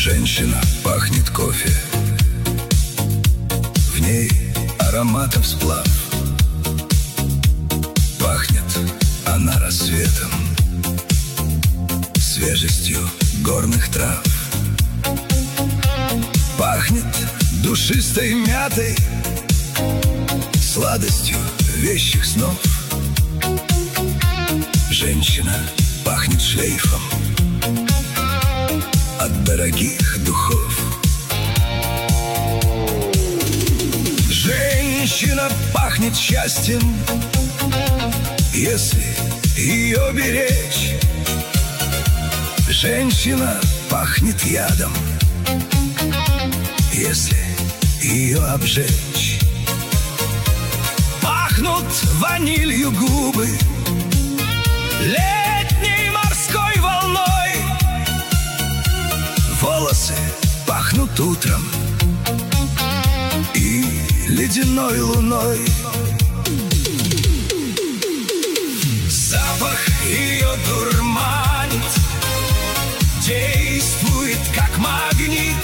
Женщина пахнет кофе, в ней ароматов сплав. Пахнет она рассветом, свежестью горных трав. Пахнет душистой мятой, сладостью вещих снов. Женщина пахнет шлейфом от дорогих духов. Женщина пахнет счастьем, если ее беречь. Женщина пахнет ядом, если ее обжечь. Пахнут ванилью губы летней морской волной. Волосы пахнут утром и ледяной луной. Запах ее дурманит, действует как магнит.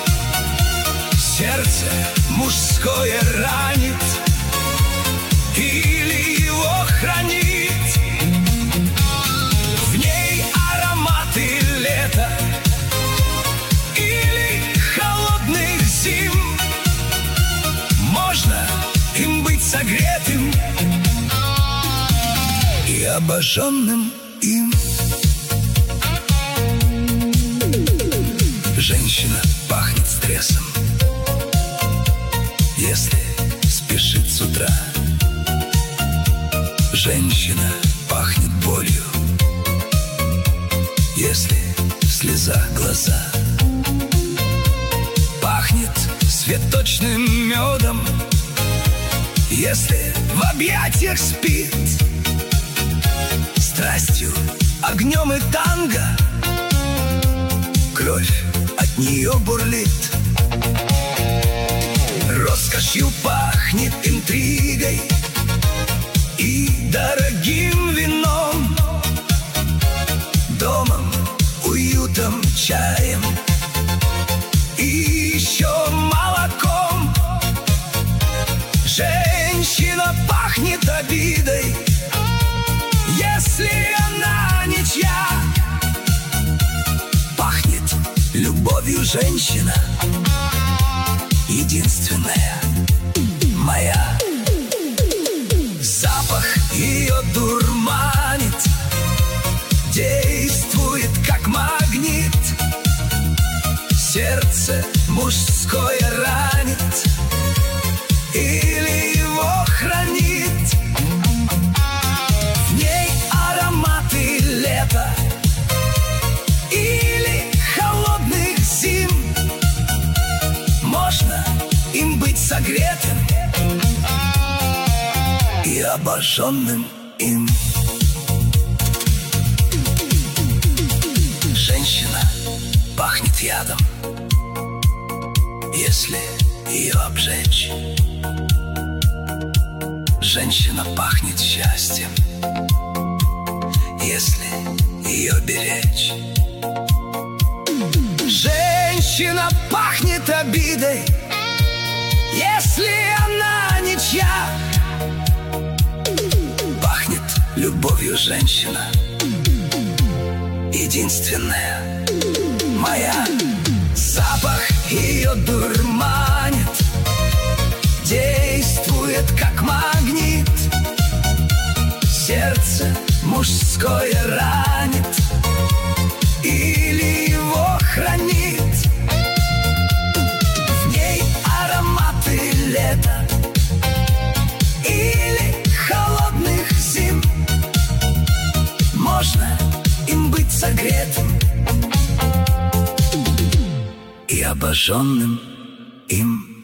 Сердце мужское ранит или его хранит. В ней ароматы лета или холодных зим. Можно им быть согретым и обожженным им. Женщина пахнет стрессом, если спешит с утра. Женщина пахнет болью, если в слезах глаза. Пахнет цветочным медом, если в объятиях спит. Страстью, огнем и танго кровь от нее бурлит. Роскошью пахнет интригой и дорогим вином, домом, уютом, чаем и еще молоком. Женщина пахнет обидой, если она ничья. Пахнет любовью женщина, единственная моя. Запах ее дурманит, действует как магнит. Сердце мужское ранит или его хранит. В ней ароматы лета или холодных зим. Можно им быть согретым и обожженным им. Женщина пахнет ядом, если ее обжечь. Женщина пахнет счастьем, если ее беречь. Женщина пахнет обидой, если она ничья. Пахнет любовью женщина, единственная моя. Запах ее дурманит, действует как магнит. Сердце мужское ранит или его хранит. В ней ароматы лета или холодных зим. Можно им быть согретым и обожженным им.